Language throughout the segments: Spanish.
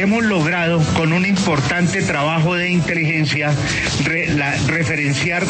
hemos logrado con un importante trabajo de inteligencia referenciar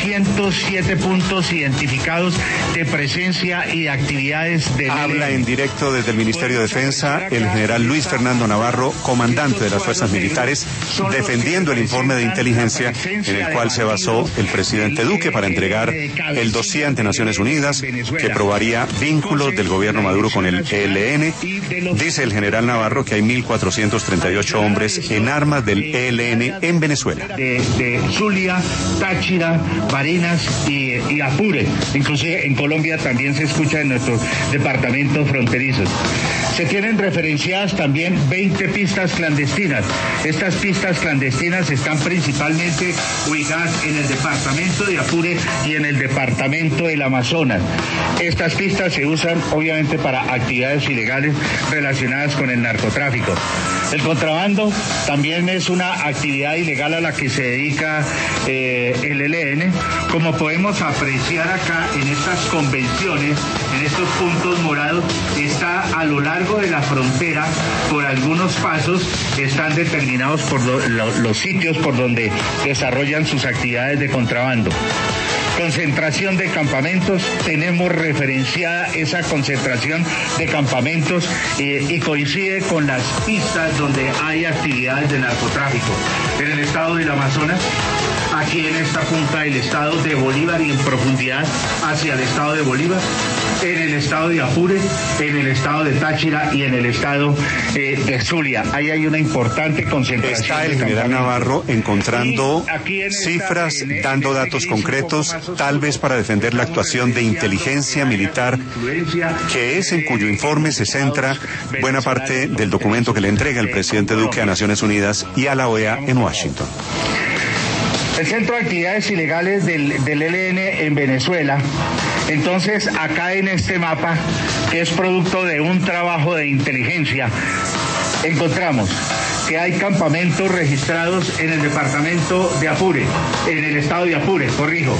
207 puntos identificados de presencia y de actividades de... Habla en directo desde el Ministerio de Defensa el general Luis Fernando Navarro, comandante de las fuerzas militares, defendiendo el informe de inteligencia en el cual se basó el presidente Duque para entregar el dossier ante Naciones Unidas que probaría vínculos del gobierno Maduro con el ELN. Dice el general Navarro que hay 1.438 hombres en armas del ELN en Venezuela. De Zulia, Táchira, Barinas y Apure. Inclusive en Colombia también se escucha en nuestros departamentos fronterizos. Se tienen referenciadas también 20 pistas clandestinas. Estas pistas clandestinas están principalmente ubicadas en el departamento de Apure y en el departamento del Amazonas. Estas pistas se usan obviamente para actividades ilegales relacionadas con el narcotráfico. El contrabando también es una actividad ilegal a la que se dedica el ELN. Como podemos apreciar acá en estas convenciones, en estos puntos morados, está a lo largo de la frontera, por algunos pasos, están determinados por los sitios por donde desarrollan sus actividades de contrabando. Concentración de campamentos, tenemos referenciada esa concentración de campamentos y coincide con las pistas donde hay actividades de narcotráfico. En el estado del Amazonas, aquí en esta punta del estado de Bolívar y en profundidad hacia el estado de Bolívar, en el estado de Apure, en el estado de Táchira y en el estado de Zulia. Ahí hay una importante concentración. Está el general Navarro encontrando cifras, dando datos concretos, tal vez para defender la actuación de inteligencia militar, que es en cuyo informe se centra buena parte del documento que le entrega el presidente Duque a Naciones Unidas y a la OEA en Washington. El Centro de Actividades Ilegales del ELN en Venezuela. Entonces, acá en este mapa, que es producto de un trabajo de inteligencia, encontramos que hay campamentos registrados en el departamento de Apure, en el estado de Apure, corrijo,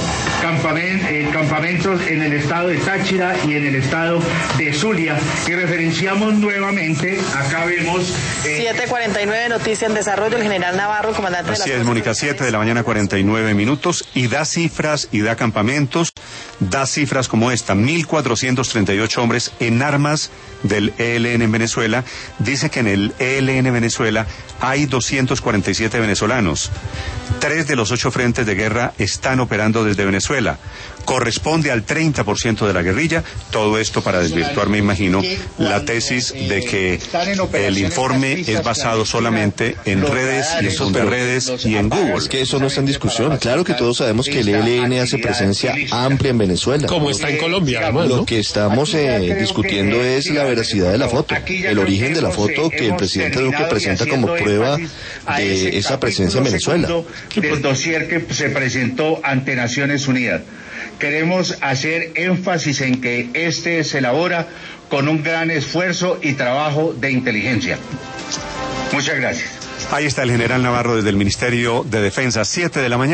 campamentos en el estado de Táchira y en el estado de Zulia, y referenciamos nuevamente, acá vemos... 7:49, noticia en desarrollo, el general Navarro, comandante de la... Así es, Mónica, 7 de la mañana, 49 minutos, y da cifras y da campamentos, da cifras como esta: 1.438 hombres en armas del ELN en Venezuela. Dice que en el ELN Venezuela hay 247 venezolanos. 3 de los 8 frentes de guerra están operando desde Venezuela. Corresponde al 30% de la guerrilla. Todo esto para desvirtuar, me imagino, la tesis de que el informe es basado solamente en redes y en contrarredes y en Google. Es que eso no está en discusión. Claro que todos sabemos que el ELN hace presencia amplia en Venezuela. Como está en Colombia, además, ¿no? Lo que estamos discutiendo es la veracidad de la foto, el origen de la foto que el presidente Duque presenta como prueba de esa presencia en Venezuela. Del dossier que se presentó ante Naciones Unidas. Queremos hacer énfasis en que este se elabora con un gran esfuerzo y trabajo de inteligencia. Muchas gracias. Ahí está el general Navarro desde el Ministerio de Defensa, 7 de la mañana.